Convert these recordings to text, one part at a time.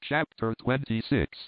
Chapter 26.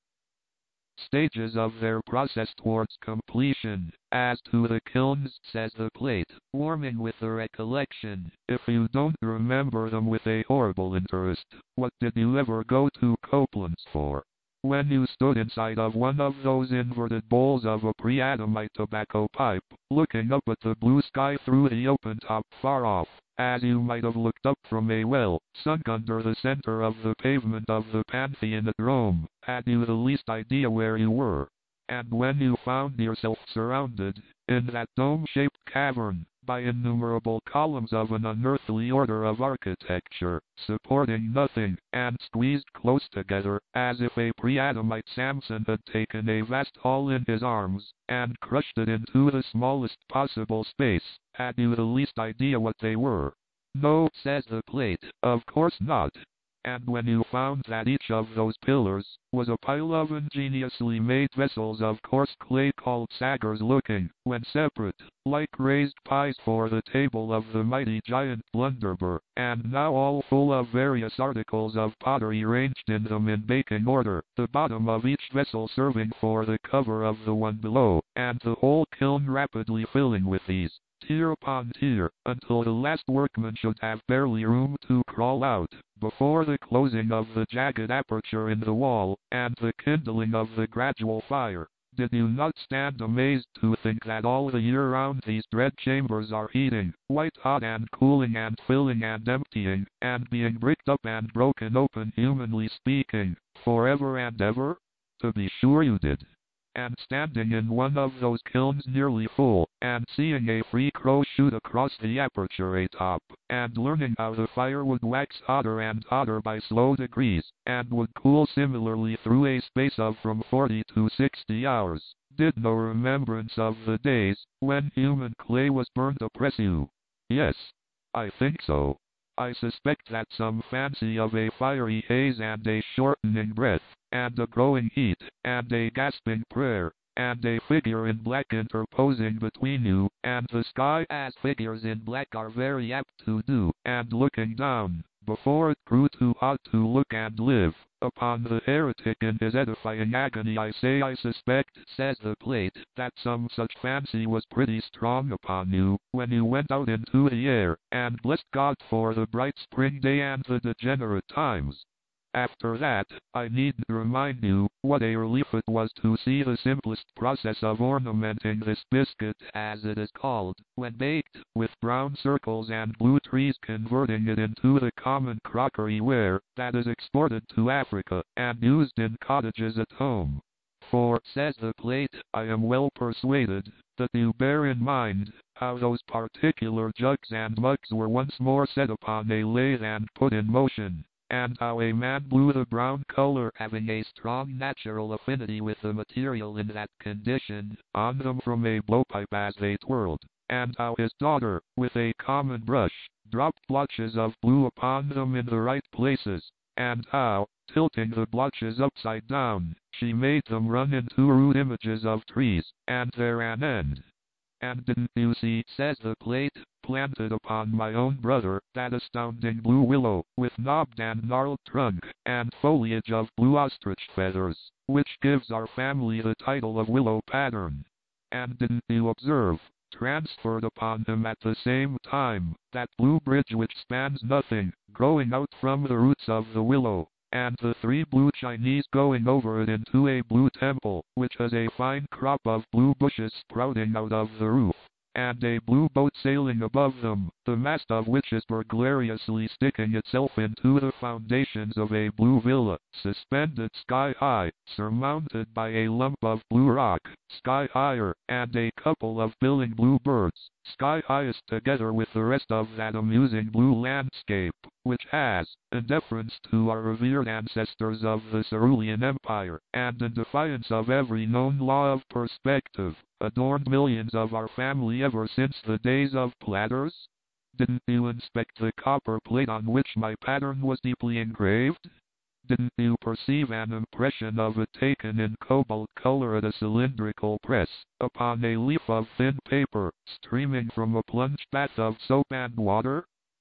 Stages of their process towards completion. As to the kilns, says the plate, warming with the recollection, if you don't remember them with a horrible interest, what did you ever go to Copeland's for? When you stood inside of one of those inverted bowls of a pre-Adamite tobacco pipe, looking up at the blue sky through the open top far off, as you might have looked up from a well, sunk under the center of the pavement of the Pantheon at Rome, had you the least idea where you were? And when you found yourself surrounded, in that dome-shaped cavern, by innumerable columns of an unearthly order of architecture, supporting nothing, and squeezed close together, as if a pre-Adamite Samson had taken a vast hall in his arms, and crushed it into the smallest possible space, had you the least idea what they were? No, says the plate, of course not. And when you found that each of those pillars was a pile of ingeniously made vessels of coarse clay called saggers looking, when separate, like raised pies for the table of the mighty giant Blunderbur, and now all full of various articles of pottery ranged in them in baking order, the bottom of each vessel serving for the cover of the one below, and the whole kiln rapidly filling with these, tier upon tier, until the last workman should have barely room to crawl out, before the closing of the jagged aperture in the wall, and the kindling of the gradual fire. Did you not stand amazed to think that all the year round these dread chambers are heating, white hot and cooling and filling and emptying, and being bricked up and broken open humanly speaking, forever and ever? To be sure you did. And standing in one of those kilns nearly full, and seeing a free crow shoot across the aperture atop, and learning how the fire would wax hotter and hotter by slow degrees, and would cool similarly through a space of from 40 to 60 hours, did no remembrance of the days when human clay was burnt oppress you? Yes, I think so. I suspect that some fancy of a fiery haze and a shortening breath, and a growing heat, and a gasping prayer, and a figure in black interposing between you and the sky, as figures in black are very apt to do, and looking down, before it grew too hot to look and live, upon the heretic in his edifying agony. I say I suspect, says the plate, that some such fancy was pretty strong upon you, when you went out into the air, and blessed God for the bright spring day and the degenerate times. After that, I needn't remind you what a relief it was to see the simplest process of ornamenting this biscuit, as it is called, when baked, with brown circles and blue trees, converting it into the common crockery ware that is exported to Africa, and used in cottages at home. For, says the plate, I am well persuaded that you bear in mind how those particular jugs and mugs were once more set upon a lathe and put in motion, and how a man blew the brown color, having a strong natural affinity with the material in that condition, on them from a blowpipe as they twirled, and how his daughter, with a common brush, dropped blotches of blue upon them in the right places, and how, tilting the blotches upside down, she made them run into rude images of trees, and there an end. And didn't you see, says the plate, planted upon my own brother, that astounding blue willow, with knobbed and gnarled trunk, and foliage of blue ostrich feathers, which gives our family the title of willow pattern? And didn't you observe, transferred upon him at the same time, that blue bridge which spans nothing, growing out from the roots of the willow, and the 3 blue Chinese going over it into a blue temple, which has a fine crop of blue bushes sprouting out of the roof, and a blue boat sailing above them, the mast of which is burglariously sticking itself into the foundations of a blue villa, suspended sky high, surmounted by a lump of blue rock, sky higher, and a couple of billing blue birds, sky highest, together with the rest of that amusing blue landscape, which has, in deference to our revered ancestors of the Cerulean Empire, and in defiance of every known law of perspective, adorned millions of our family ever since the days of platters? Didn't you inspect the copper plate on which my pattern was deeply engraved? Didn't you perceive an impression of it taken in cobalt color at a cylindrical press, upon a leaf of thin paper, streaming from a plunged bath of soap and water?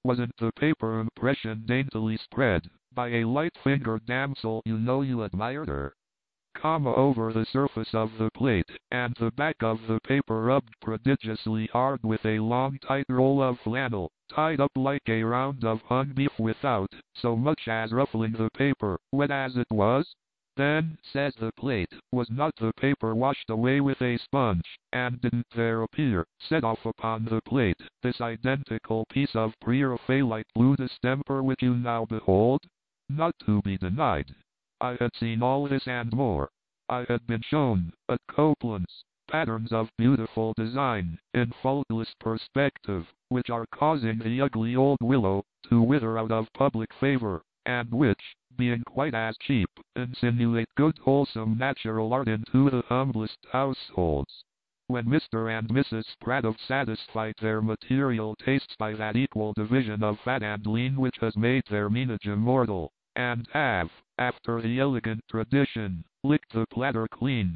Wasn't the paper impression daintily spread by a light-fingered damsel you know you admired her? Over the surface of the plate, and the back of the paper rubbed prodigiously hard with a long tight roll of flannel, tied up like a round of hung beef without so much as ruffling the paper, wet as it was? Then, says the plate, was not the paper washed away with a sponge, and didn't there appear, set off upon the plate, this identical piece of preraphaelite blue distemper which you now behold? Not to be denied. I had seen all this and more. I had been shown, at Copeland's, patterns of beautiful design, in faultless perspective, which are causing the ugly old willow to wither out of public favor, and which, being quite as cheap, insinuate good wholesome natural art into the humblest households. When Mr. and Mrs. Spratt have satisfied their material tastes by that equal division of fat and lean which has made their meanage immortal, and have, after the elegant tradition, licked the platter clean,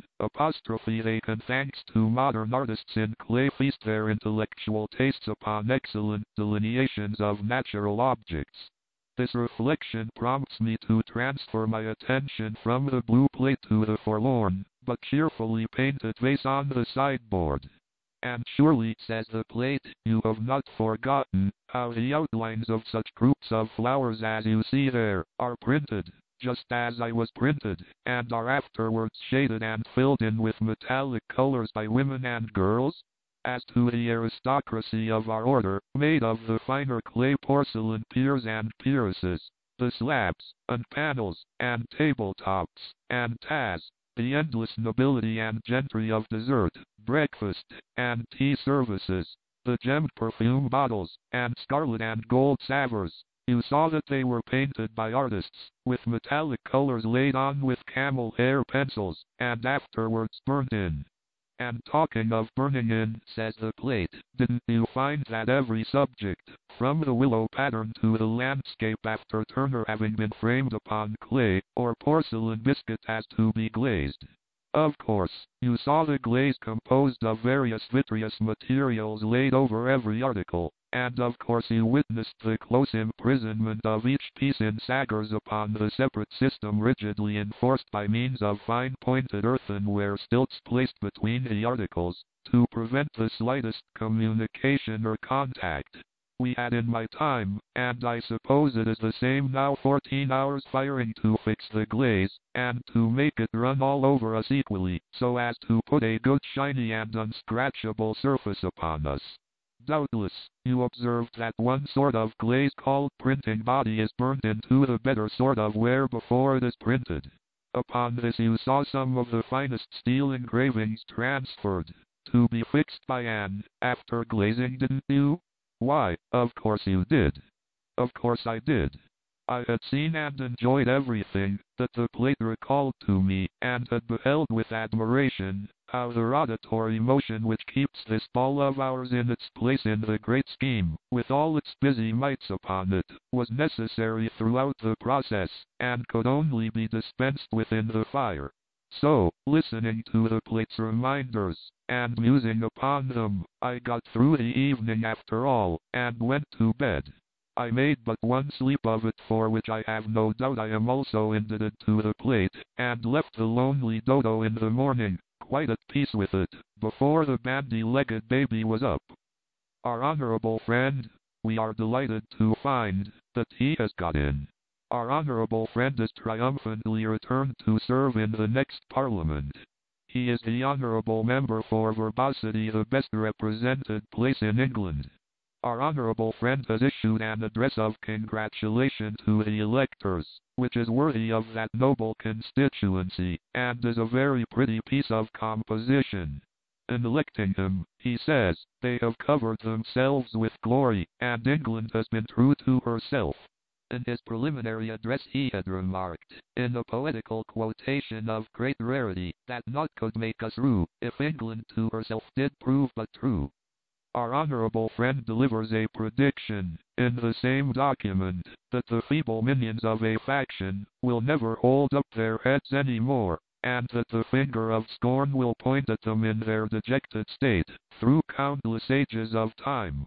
they can thanks to modern artists in clay feast their intellectual tastes upon excellent delineations of natural objects. This reflection prompts me to transfer my attention from the blue plate to the forlorn, but cheerfully painted vase on the sideboard. And surely, says the plate, you have not forgotten how the outlines of such groups of flowers as you see there are printed, just as I was printed, and are afterwards shaded and filled in with metallic colors by women and girls? As to the aristocracy of our order, made of the finer clay porcelain peers and peeresses, the slabs, and panels, and tabletops, and tas, the endless nobility and gentry of dessert, breakfast, and tea services, the gemmed perfume bottles, and scarlet and gold salvers, you saw that they were painted by artists, with metallic colors laid on with camel hair pencils, and afterwards burnt in. And talking of burning in, says the plate, didn't you find that every subject, from the willow pattern to the landscape after Turner having been framed upon clay, or porcelain biscuit has to be glazed? Of course, you saw the glaze composed of various vitreous materials laid over every article, and of course you witnessed the close imprisonment of each piece in sagars upon the separate system rigidly enforced by means of fine-pointed earthenware stilts placed between the articles, to prevent the slightest communication or contact. We had in my time, and I suppose it is the same now, 14 hours firing to fix the glaze, and to make it run all over us equally, so as to put a good shiny and unscratchable surface upon us. Doubtless, you observed that one sort of glaze called printing body is burnt into the better sort of ware before it is printed. Upon this you saw some of the finest steel engravings transferred, to be fixed by Anne, after glazing, didn't you? Why, of course you did. Of course I did. I had seen and enjoyed everything that the plate recalled to me, and had beheld with admiration how the rotatory motion which keeps this ball of ours in its place in the great scheme, with all its busy mites upon it, was necessary throughout the process, and could only be dispensed with in the fire. So, listening to the plate's reminders, and musing upon them, I got through the evening after all, and went to bed. I made but one sleep of it, for which I have no doubt I am also indebted to the plate, and left the lonely Dodo in the morning, quite at peace with it, before the bandy-legged baby was up. Our honorable friend, we are delighted to find that he has got in. Our honorable friend is triumphantly returned to serve in the next Parliament. He is the honorable member for verbosity, the best represented place in England. Our honorable friend has issued an address of congratulation to the electors, which is worthy of that noble constituency, and is a very pretty piece of composition. In electing him, he says, they have covered themselves with glory, and England has been true to herself. In his preliminary address he had remarked, in a poetical quotation of great rarity, that naught could make us rue, if England to herself did prove but true. Our honorable friend delivers a prediction, in the same document, that the feeble minions of a faction will never hold up their heads any more, and that the finger of scorn will point at them in their dejected state, through countless ages of time.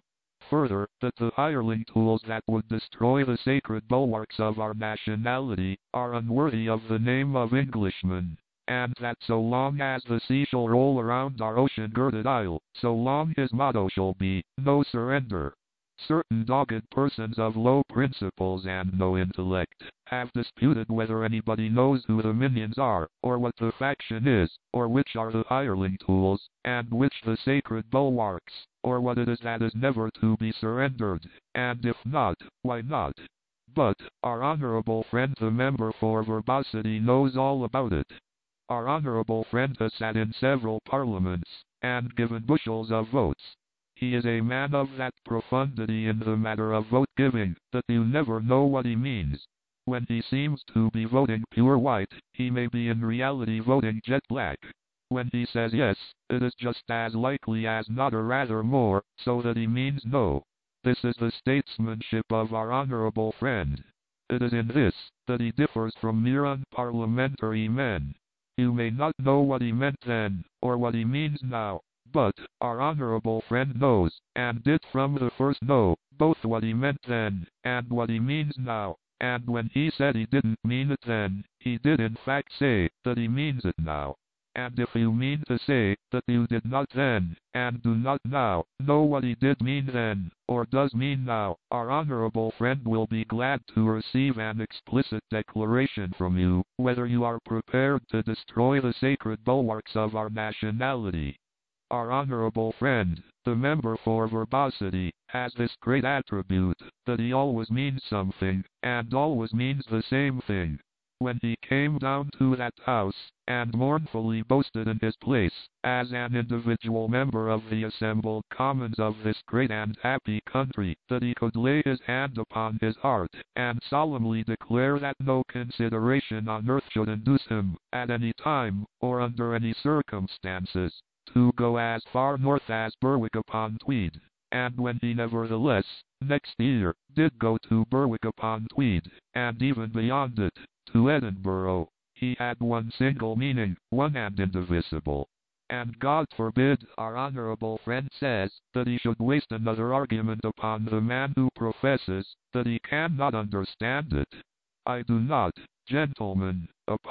further, that the hireling tools that would destroy the sacred bulwarks of our nationality are unworthy of the name of Englishmen, and that so long as the sea shall roll around our ocean-girded isle, so long his motto shall be, no surrender. Certain dogged persons of low principles and no intellect have disputed whether anybody knows who the minions are, or what the faction is, or which are the hireling tools, and which the sacred bulwarks, or what it is that is never to be surrendered, and if not, why not? But our honorable friend the member for Verbosity knows all about it. Our honorable friend has sat in several parliaments, and given bushels of votes. He is a man of that profundity in the matter of vote-giving, that you never know what he means. When he seems to be voting pure white, he may be in reality voting jet black. When he says yes, it is just as likely as not or rather more, so that he means no. This is the statesmanship of our honorable friend. It is in this, that he differs from mere unparliamentary men. You may not know what he meant then, or what he means now. But our honorable friend knows, and did from the first know, both what he meant then, and what he means now, and when he said he didn't mean it then, he did in fact say, that he means it now. And if you mean to say, that you did not then, and do not now, know what he did mean then, or does mean now, our honorable friend will be glad to receive an explicit declaration from you, whether you are prepared to destroy the sacred bulwarks of our nationality. Our honorable friend, the member for Verbosity, has this great attribute, that he always means something, and always means the same thing. When he came down to that house, and mournfully boasted in his place, as an individual member of the assembled commons of this great and happy country, that he could lay his hand upon his heart, and solemnly declare that no consideration on earth should induce him, at any time, or under any circumstances, to go as far north as Berwick-upon-Tweed, and when he nevertheless, next year, did go to Berwick-upon-Tweed, and even beyond it, to Edinburgh, he had one single meaning, one and indivisible. And God forbid, our honorable friend says, that he should waste another argument upon the man who professes, that he cannot understand it. I do not, gentlemen,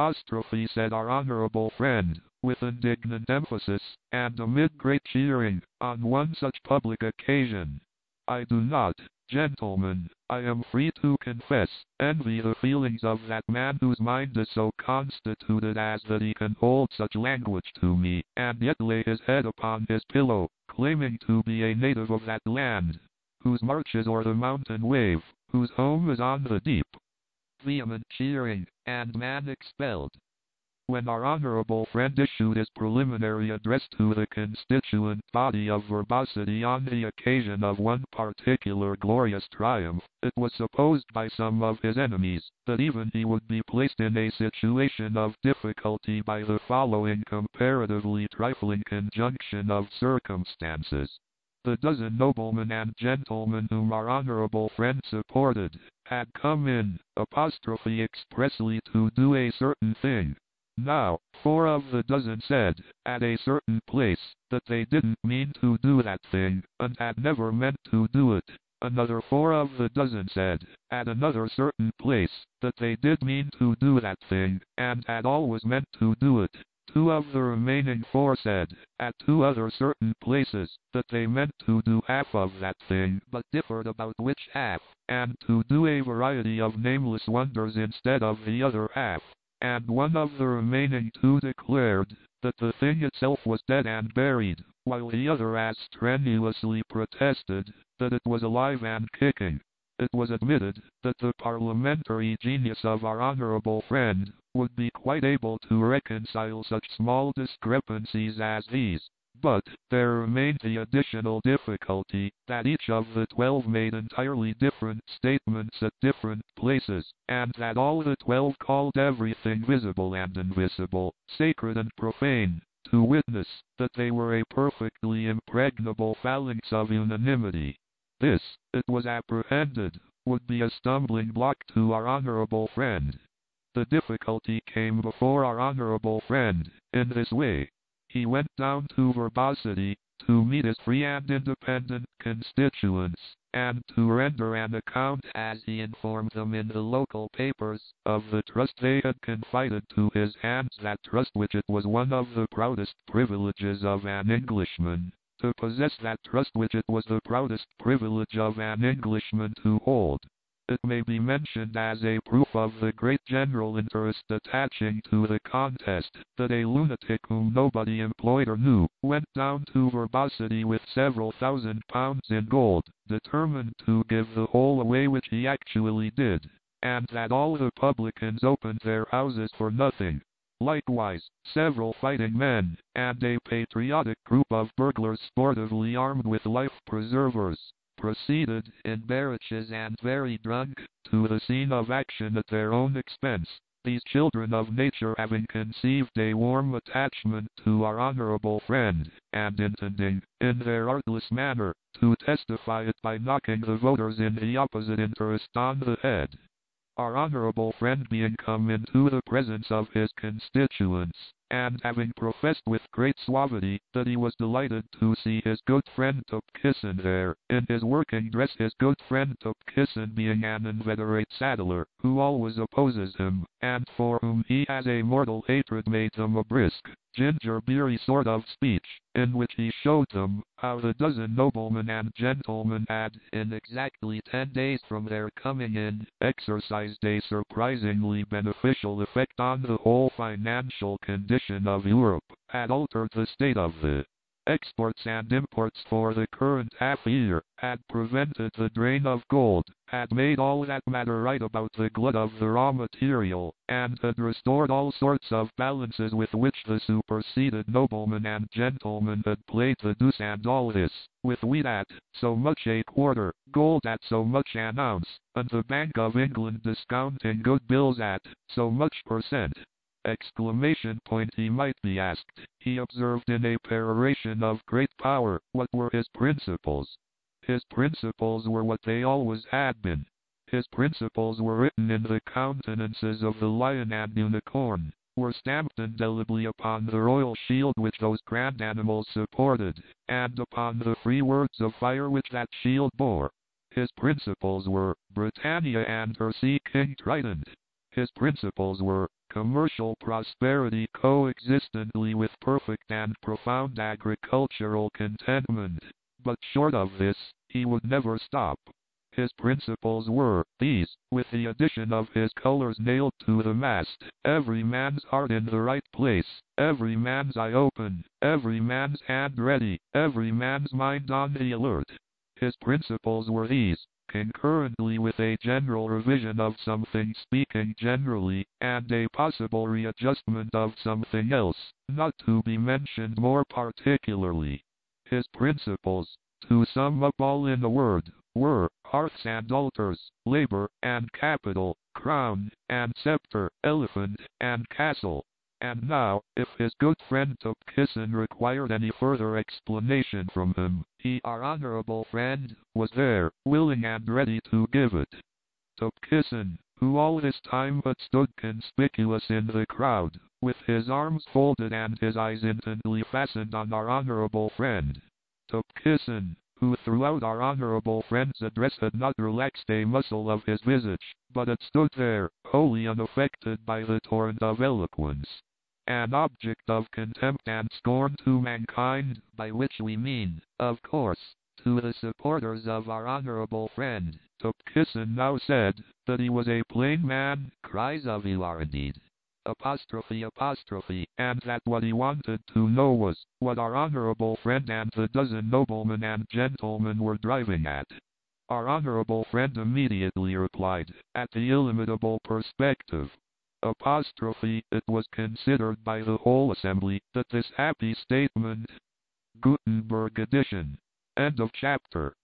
said our honorable friend, with indignant emphasis, and amid great cheering, on one such public occasion. I do not, gentlemen, I am free to confess, envy the feelings of that man whose mind is so constituted as that he can hold such language to me, and yet lay his head upon his pillow, claiming to be a native of that land, whose march is o'er the mountain wave, whose home is on the deep. Vehement cheering, and man expelled. When our honorable friend issued his preliminary address to the constituent body of Verbosity on the occasion of one particular glorious triumph, it was supposed by some of his enemies, that even he would be placed in a situation of difficulty by the following comparatively trifling conjunction of circumstances. The dozen noblemen and gentlemen whom our honorable friend supported, had come in, expressly to do a certain thing. Now, 4 of the dozen said, at a certain place, that they didn't mean to do that thing, and had never meant to do it. Another 4 of the dozen said, at another certain place, that they did mean to do that thing, and had always meant to do it. 2 of the remaining 4 said, at 2 other certain places, that they meant to do half of that thing, but differed about which half, and to do a variety of nameless wonders instead of the other half. And 1 of the remaining 2 declared, that the thing itself was dead and buried, while the other as strenuously protested, that it was alive and kicking. It was admitted, that the parliamentary genius of our honorable friend, would be quite able to reconcile such small discrepancies as these. But, there remained the additional difficulty, that each of the 12 made entirely different statements at different places, and that all the 12 called everything visible and invisible, sacred and profane, to witness, that they were a perfectly impregnable phalanx of unanimity. This, it was apprehended, would be a stumbling block to our honorable friend. The difficulty came before our honorable friend, in this way. He went down to Verbosity, to meet his free and independent constituents, and to render an account, as he informed them in the local papers, of the trust they had confided to his hands, that trust which it was one of the proudest privileges of an Englishman to possess, that trust which it was the proudest privilege of an Englishman to hold. It may be mentioned as a proof of the great general interest attaching to the contest, that a lunatic whom nobody employed or knew, went down to verbosity with several £1,000s in gold, determined to give the whole away, which he actually did, and that all the publicans opened their houses for nothing. Likewise, several fighting men, and a patriotic group of burglars sportively armed with life-preservers, proceeded, in barrages and very drunk, to the scene of action at their own expense, these children of nature having conceived a warm attachment to our honorable friend, and intending, in their artless manner, to testify it by knocking the voters in the opposite interest on the head. Our honorable friend being come into the presence of his constituents, and having professed with great suavity that he was delighted to see his good friend Tupkisson there, in his working dress, his good friend Tupkisson being an inveterate saddler, who always opposes him, and for whom he has a mortal hatred, made them a brisk, ginger-beery sort of speech, in which he showed them how the dozen noblemen and gentlemen had, in exactly 10 days from their coming in, exercised a surprisingly beneficial effect on the whole financial condition of Europe, had altered the state of the exports and imports for the current half-year, had prevented the drain of gold, had made all that matter right about the glut of the raw material, and had restored all sorts of balances with which the superseded noblemen and gentlemen had played the deuce, and all this, with wheat at so much a quarter, gold at so much an ounce, and the Bank of England discounting good bills at so much per cent. Exclamation point, he might be asked. He observed in a peroration of great power, what were his principles? His principles were what they always had been. His principles were written in the countenances of the lion and unicorn, were stamped indelibly upon the royal shield which those grand animals supported, and upon the free words of fire which that shield bore. His principles were Britannia and her sea king Trident. His principles were commercial prosperity coexistently with perfect and profound agricultural contentment. But short of this, he would never stop. His principles were these, with the addition of his colors nailed to the mast: every man's heart in the right place, every man's eye open, every man's hand ready, every man's mind on the alert. His principles were these, concurrently with a general revision of something, speaking generally, and a possible readjustment of something else, not to be mentioned more particularly. His principles, to sum up all in a word, were hearths and altars, labor and capital, crown and scepter, elephant and castle. And now, if his good friend Tupkisson required any further explanation from him, he, our honorable friend, was there, willing and ready to give it. Tupkisson, who all this time had stood conspicuous in the crowd, with his arms folded and his eyes intently fastened on our honorable friend. Tupkisson, who throughout our honorable friend's address had not relaxed a muscle of his visage, but had stood there, wholly unaffected by the torrent of eloquence, an object of contempt and scorn to mankind, by which we mean, of course, to the supporters of our honorable friend. Tupkisson now said that he was a plain man, cries of "You are indeed," apostrophe, and that what he wanted to know was what our honorable friend and the dozen noblemen and gentlemen were driving at. Our honorable friend immediately replied, at the illimitable perspective, apostrophe, it was considered by the whole assembly that this happy statement, Gutenberg edition. End of chapter.